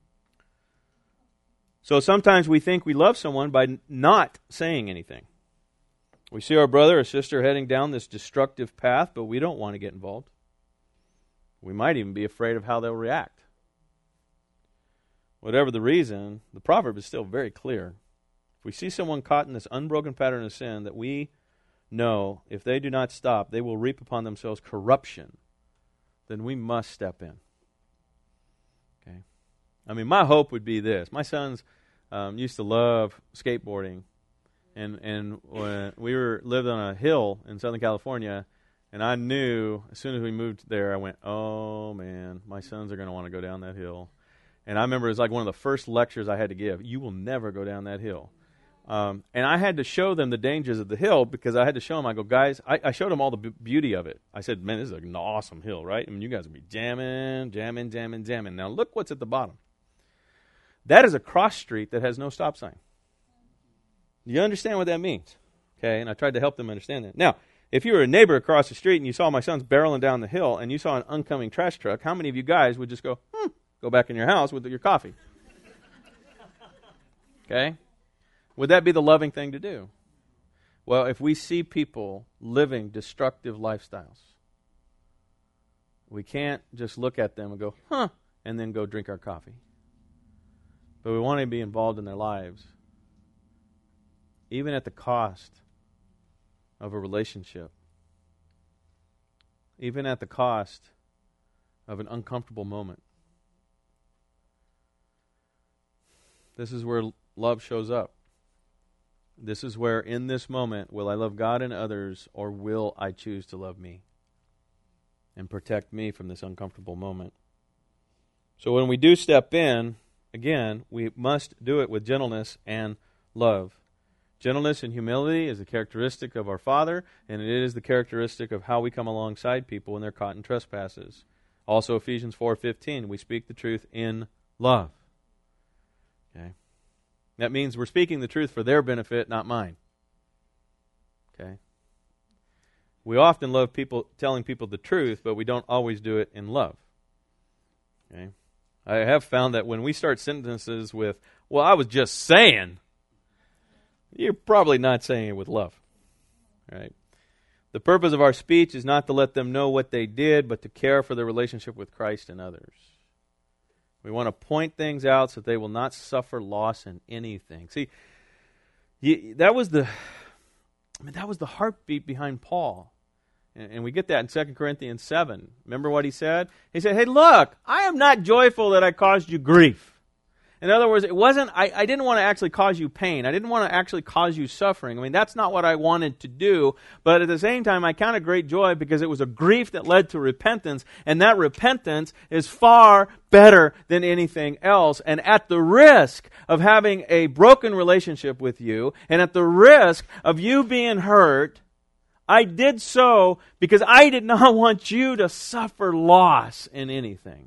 So sometimes we think we love someone by not saying anything. We see our brother or sister heading down this destructive path, but we don't want to get involved. We might even be afraid of how they'll react. Whatever the reason, the proverb is still very clear. If we see someone caught in this unbroken pattern of sin that we know if they do not stop, they will reap upon themselves corruption, then we must step in. Okay. I mean, my hope would be this. My sons used to love skateboarding, and when we lived on a hill in Southern California, and I knew as soon as we moved there, I went, oh man, my sons are going to want to go down that hill. And I remember it was like one of the first lectures I had to give. You will never go down that hill. And I had to show them the dangers of the hill because I had to show them, I go, guys, I showed them all the beauty of it. I said, man, this is an awesome hill, right? I mean, you guys will be jamming. Now look what's at the bottom. That is a cross street that has no stop sign. You understand what that means? Okay, and I tried to help them understand that. Now, If you were a neighbor across the street and you saw my son's barreling down the hill and you saw an oncoming trash truck, how many of you guys would just go back in your house with your coffee? Okay? Would that be the loving thing to do? Well, if we see people living destructive lifestyles, we can't just look at them and go, and then go drink our coffee. But we want to be involved in their lives, even at the cost of a relationship, even at the cost of an uncomfortable moment. This is where love shows up. This is where, in this moment, will I love God and others, or will I choose to love me and protect me from this uncomfortable moment? So when we do step in, again, we must do it with gentleness and love. Gentleness and humility is a characteristic of our Father, and it is the characteristic of how we come alongside people when they're caught in trespasses. Also, Ephesians 4:15, we speak the truth in love. Okay? That means we're speaking the truth for their benefit, not mine. Okay? We often love telling people the truth, but we don't always do it in love. Okay? I have found that when we start sentences with, well, I was just saying, you're probably not saying it with love. Right? The purpose of our speech is not to let them know what they did, but to care for their relationship with Christ and others. We want to point things out so that they will not suffer loss in anything. See, that was the heartbeat behind Paul. And we get that in 2 Corinthians 7. Remember what he said? He said, hey, look, I am not joyful that I caused you grief. In other words, I didn't want to actually cause you pain. I didn't want to actually cause you suffering. I mean, that's not what I wanted to do. But at the same time, I counted great joy because it was a grief that led to repentance. And that repentance is far better than anything else. And at the risk of having a broken relationship with you, and at the risk of you being hurt, I did so because I did not want you to suffer loss in anything.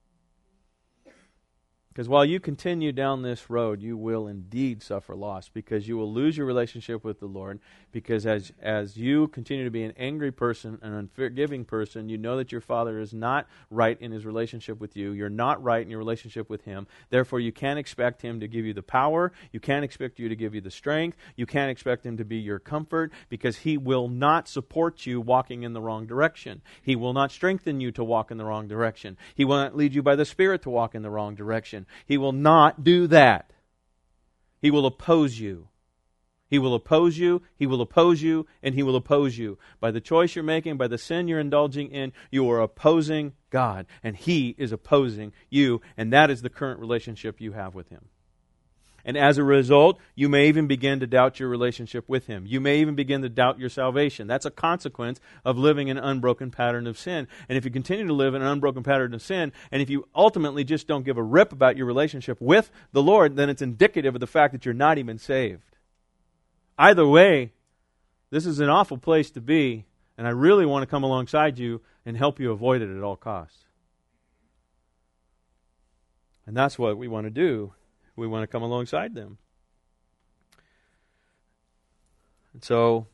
Because while you continue down this road, you will indeed suffer loss, because you will lose your relationship with the Lord, because as you continue to be an angry person, an unforgiving person, you know that your Father is not right in His relationship with you. You're not right in your relationship with Him. Therefore, you can't expect Him to give you the power. You can't expect you to give you the strength. You can't expect Him to be your comfort, because He will not support you walking in the wrong direction. He will not strengthen you to walk in the wrong direction. He will not lead you by the Spirit to walk in the wrong direction. He will not do that. He will oppose you. He will oppose you, He will oppose you, and He will oppose you. By the choice you're making, by the sin you're indulging in, you are opposing God, and He is opposing you, and that is the current relationship you have with Him. And as a result, you may even begin to doubt your relationship with Him. You may even begin to doubt your salvation. That's a consequence of living an unbroken pattern of sin. And if you continue to live in an unbroken pattern of sin, and if you ultimately just don't give a rip about your relationship with the Lord, then it's indicative of the fact that you're not even saved. Either way, this is an awful place to be, and I really want to come alongside you and help you avoid it at all costs. And that's what we want to do. We want to come alongside them. And so,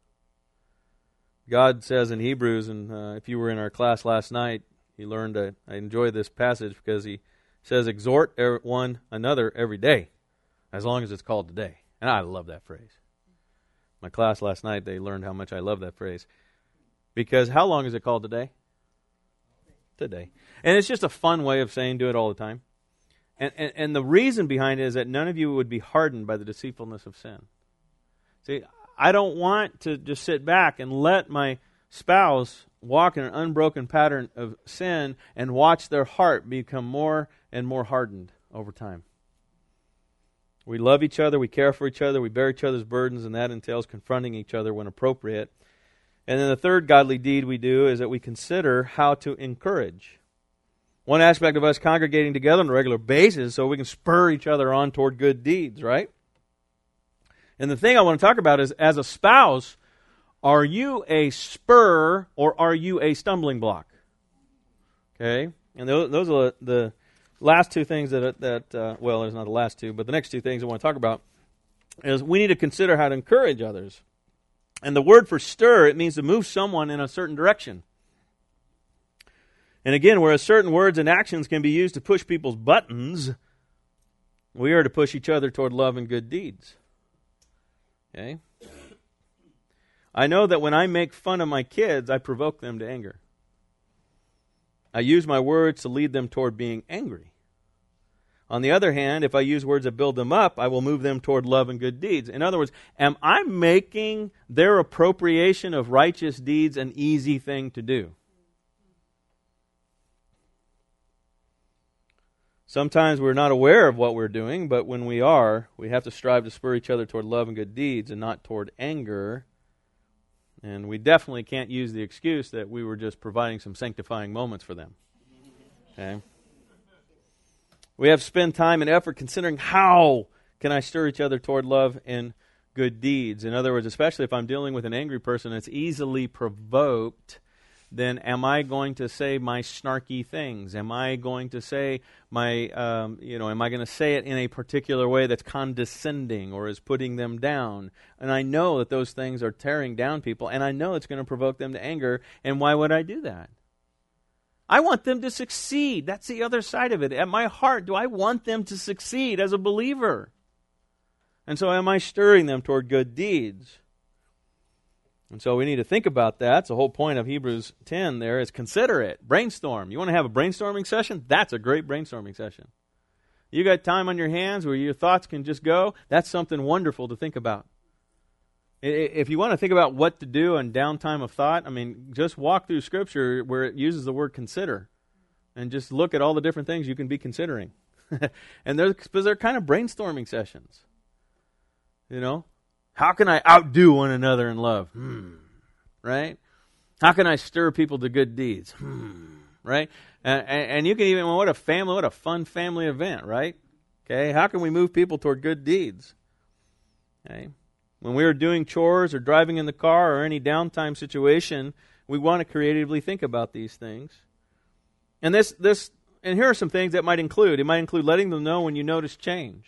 God says in Hebrews, and if you were in our class last night, you learned that I enjoy this passage because He says, exhort one another every day, as long as it's called today. And I love that phrase. My class last night, they learned how much I love that phrase. Because how long is it called today? Today. And it's just a fun way of saying do it all the time. And the reason behind it is that none of you would be hardened by the deceitfulness of sin. See, I don't want to just sit back and let my spouse walk in an unbroken pattern of sin and watch their heart become more and more hardened over time. We love each other, we care for each other, we bear each other's burdens, and that entails confronting each other when appropriate. And then the third godly deed we do is that we consider how to encourage. One aspect of us congregating together on a regular basis so we can spur each other on toward good deeds, right? And the thing I want to talk about is, as a spouse, are you a spur or are you a stumbling block? Okay? And those are the last two things that well, there's not the last two, but the next two things I want to talk about is we need to consider how to encourage others. And the word for stir, it means to move someone in a certain direction. And again, whereas certain words and actions can be used to push people's buttons, we are to push each other toward love and good deeds. Okay? I know that when I make fun of my kids, I provoke them to anger. I use my words to lead them toward being angry. On the other hand, if I use words that build them up, I will move them toward love and good deeds. In other words, am I making their appropriation of righteous deeds an easy thing to do? Sometimes we're not aware of what we're doing, but when we are, we have to strive to spur each other toward love and good deeds and not toward anger. And we definitely can't use the excuse that we were just providing some sanctifying moments for them. Okay? We have to spend time and effort considering how can I stir each other toward love and good deeds. In other words, especially if I'm dealing with an angry person that's easily provoked, then am I going to say my snarky things? Am I going to say my, am I going to say it in a particular way that's condescending or is putting them down? And I know that those things are tearing down people, and I know it's going to provoke them to anger, and why would I do that? I want them to succeed. That's the other side of it. At my heart, do I want them to succeed as a believer? And so am I stirring them toward good deeds? And so we need to think about that. It's the whole point of Hebrews 10 there is consider it. Brainstorm. You want to have a brainstorming session? That's a great brainstorming session. You got time on your hands where your thoughts can just go? That's something wonderful to think about. If you want to think about what to do in downtime of thought, I mean, just walk through Scripture where it uses the word consider and just look at all the different things you can be considering. And they're kind of brainstorming sessions. You know? How can I outdo one another in love? Right? How can I stir people to good deeds? Right? And you can even, what a fun family event, right? Okay, how can we move people toward good deeds? Okay. When we are doing chores or driving in the car or any downtime situation, we want to creatively think about these things. And and here are some things that might include. It might include letting them know when you notice change.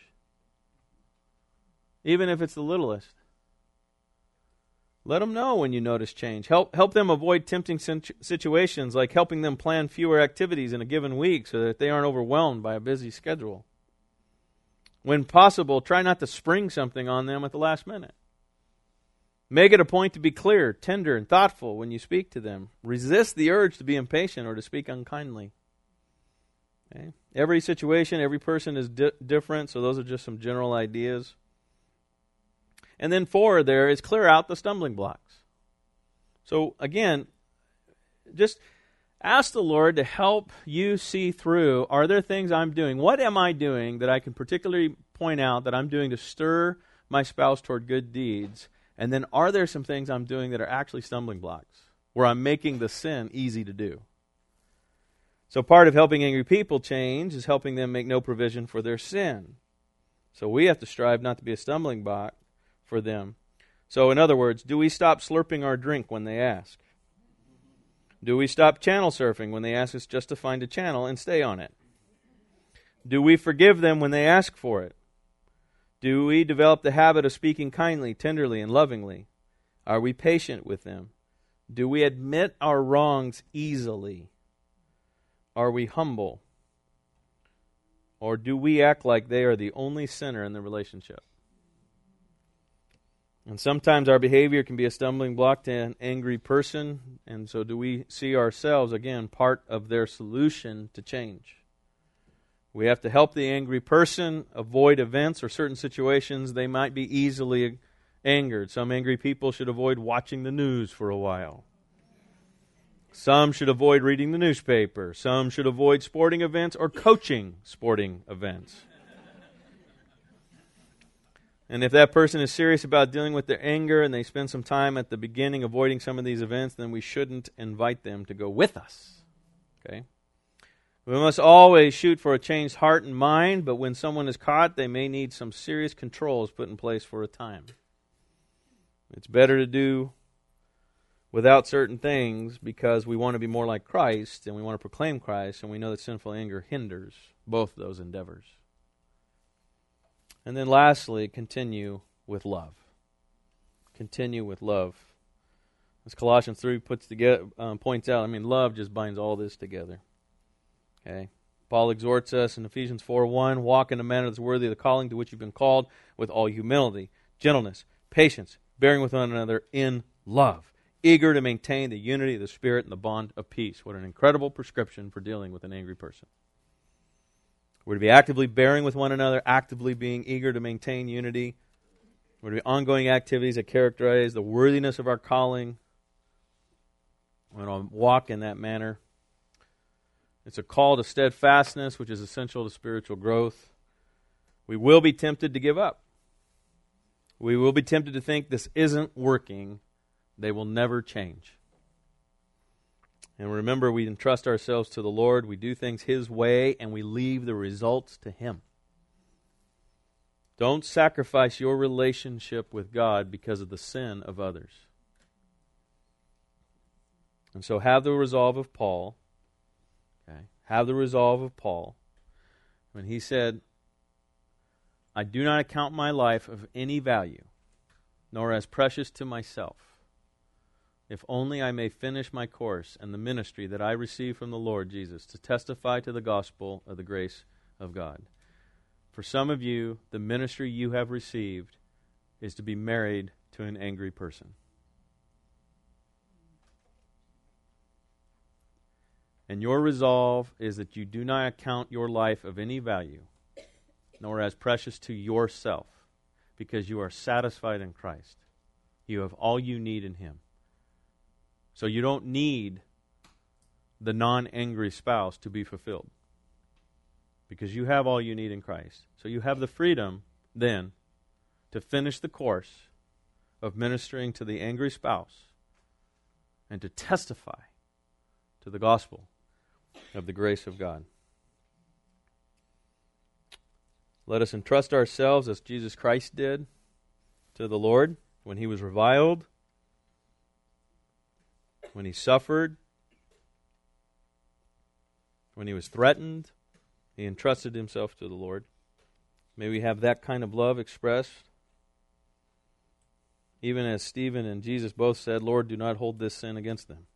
Even if it's the littlest. Let them know when you notice change. Help them avoid tempting situations, like helping them plan fewer activities in a given week so that they aren't overwhelmed by a busy schedule. When possible, try not to spring something on them at the last minute. Make it a point to be clear, tender, and thoughtful when you speak to them. Resist the urge to be impatient or to speak unkindly. Okay? Every situation, every person is different, so those are just some general ideas. And then 4 there is clear out the stumbling blocks. So again, just ask the Lord to help you see through, are there things I'm doing? What am I doing that I can particularly point out that I'm doing to stir my spouse toward good deeds? And then are there some things I'm doing that are actually stumbling blocks, where I'm making the sin easy to do? So part of helping angry people change is helping them make no provision for their sin. So we have to strive not to be a stumbling block for them. So in other words, do we stop slurping our drink when they ask? Do we stop channel surfing when they ask us just to find a channel and stay on it? Do we forgive them when they ask for it? Do we develop the habit of speaking kindly, tenderly, and lovingly? Are we patient with them? Do we admit our wrongs easily? Are we humble? Or do we act like they are the only sinner in the relationship? And sometimes our behavior can be a stumbling block to an angry person. And so do we see ourselves, again, part of their solution to change? We have to help the angry person avoid events or certain situations they might be easily angered. Some angry people should avoid watching the news for a while. Some should avoid reading the newspaper. Some should avoid sporting events or coaching sporting events. And if that person is serious about dealing with their anger and they spend some time at the beginning avoiding some of these events, then we shouldn't invite them to go with us. Okay? We must always shoot for a changed heart and mind, but when someone is caught, they may need some serious controls put in place for a time. It's better to do without certain things because we want to be more like Christ and we want to proclaim Christ, and we know that sinful anger hinders both those endeavors. And then lastly, continue with love. continue with love. As Colossians 3 points out, love just binds all this together. Okay. Paul exhorts us in Ephesians 4:1, walk in a manner that's worthy of the calling to which you've been called, with all humility, gentleness, patience, bearing with one another in love, eager to maintain the unity of the Spirit and the bond of peace. What an incredible prescription for dealing with an angry person. We're to be actively bearing with one another, actively being eager to maintain unity. We're to be ongoing activities that characterize the worthiness of our calling. We're going to walk in that manner. It's a call to steadfastness, which is essential to spiritual growth. We will be tempted to give up. We will be tempted to think this isn't working. They will never change. And remember, we entrust ourselves to the Lord. We do things His way, and we leave the results to Him. Don't sacrifice your relationship with God because of the sin of others. And so have the resolve of Paul. Okay, have the resolve of Paul when he said, I do not account my life of any value, nor as precious to myself, if only I may finish my course and the ministry that I receive from the Lord Jesus to testify to the gospel of the grace of God. For some of you, the ministry you have received is to be married to an angry person. And your resolve is that you do not account your life of any value, nor as precious to yourself, because you are satisfied in Christ. You have all you need in Him. So you don't need the non-angry spouse to be fulfilled, because you have all you need in Christ. So you have the freedom then to finish the course of ministering to the angry spouse and to testify to the gospel of the grace of God. Let us entrust ourselves, as Jesus Christ did, to the Lord when He was reviled, when He suffered, when He was threatened. He entrusted Himself to the Lord. May we have that kind of love expressed. Even as Stephen and Jesus both said, Lord, do not hold this sin against them.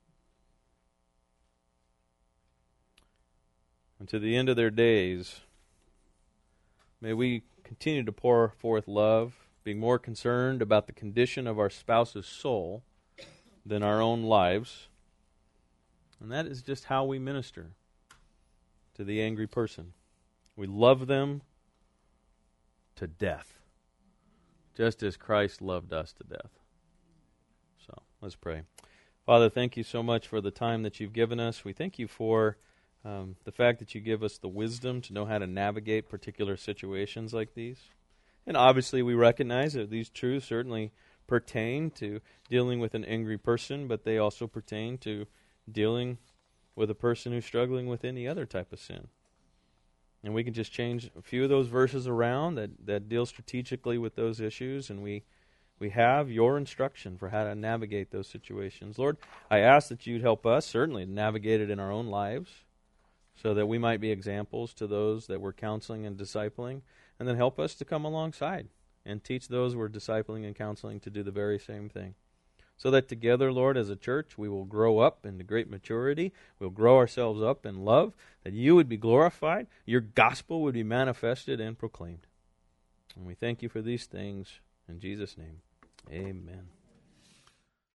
And to the end of their days, may we continue to pour forth love, being more concerned about the condition of our spouse's soul than our own lives. And that is just how we minister to the angry person. We love them to death, just as Christ loved us to death. So, let's pray. Father, thank you so much for the time that you've given us. We thank you for the fact that you give us the wisdom to know how to navigate particular situations like these. And obviously we recognize that these truths certainly pertain to dealing with an angry person, but they also pertain to dealing with a person who's struggling with any other type of sin. And we can just change a few of those verses around that deal strategically with those issues, and we have your instruction for how to navigate those situations. Lord, I ask that you'd help us, certainly, to navigate it in our own lives, so that we might be examples to those that we're counseling and discipling, and then help us to come alongside and teach those we're discipling and counseling to do the very same thing. So that together, Lord, as a church, we will grow up into great maturity, we'll grow ourselves up in love, that you would be glorified, your gospel would be manifested and proclaimed. And we thank you for these things. In Jesus' name, amen.